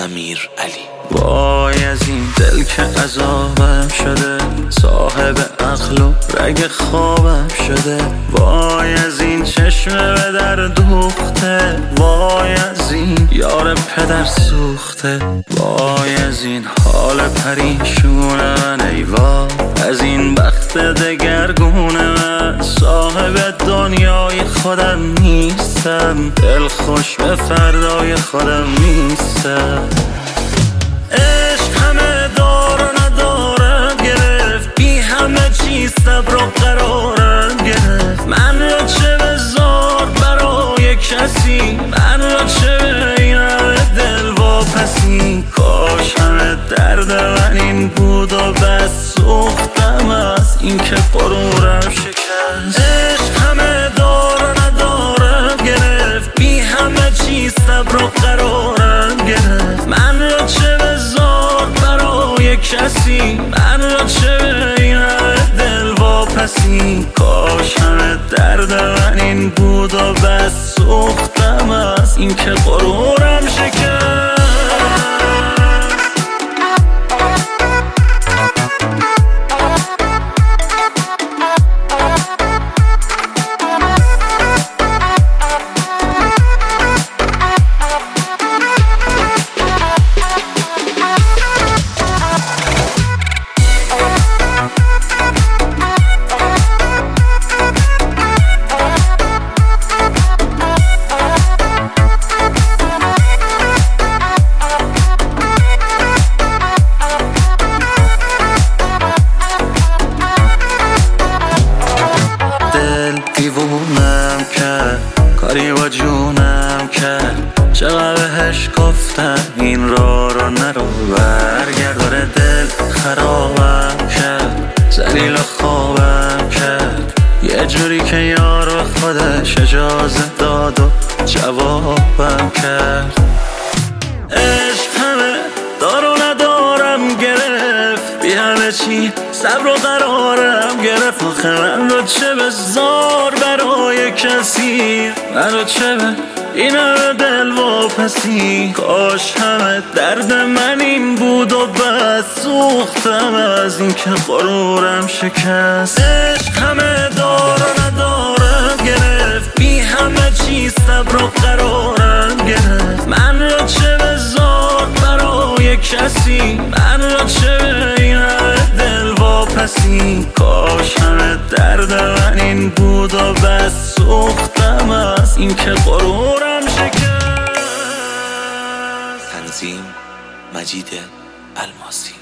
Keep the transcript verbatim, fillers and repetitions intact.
امیر علی. وای از این دل که عذابم شده، صاحب عقل و رگ خوابم شده. وای از این چشم به در دوخته، وای از این یار پدر سوخته. وای از این حال پریشون من، ای وای از این بخت دگرگون من. صاحب دنیای خودم نیستم، دل خوش به فردای خودم نیستم. عشق همه دار و ندارم گرفت، بی همه چیز صبر و قرارم گرفت. من را چه بذار برای کسی، من را چه به این همه دل واپسی. کاش همه درد من این بود و بس سوختم از این که غرورم شکست. عشق همه دار و ندارم گرفت، بی همه چیز صبر و قرارم گرفت. من را چه بذار برای کسی، من را چه به این همه دل واپسی. کاش همه درد من این بود و بس سوختم از این که غرورم شکست. دیوونم کرد، کاری با جونم کرد. چقدر بهش گفتم این را رو نرو، برگرداره دل خرابم کرد. ذلیل خوابم کرد، یه جوری که یار به خودش اجازه داد و جوابم کرد. عشق همه دار و ندارم گرفت، بی همه چی صبر و قرارم گرفت. آخه من رو چه بذار برای کسی، من رو چه به این همه دل واپسی. کاش همه درد من این بود و بس سوختم از این که غرورم شکست. عشق همه دار و ندارم گرفت، بی همه چیز صبر و قرارم گرفت. من رو چه بذار برای کسی، من رو چه به این همه دل واپسی. کاش همه درد من این بود و بس سوختم از این که غرورم شکست. تنظیم مجید الماسی.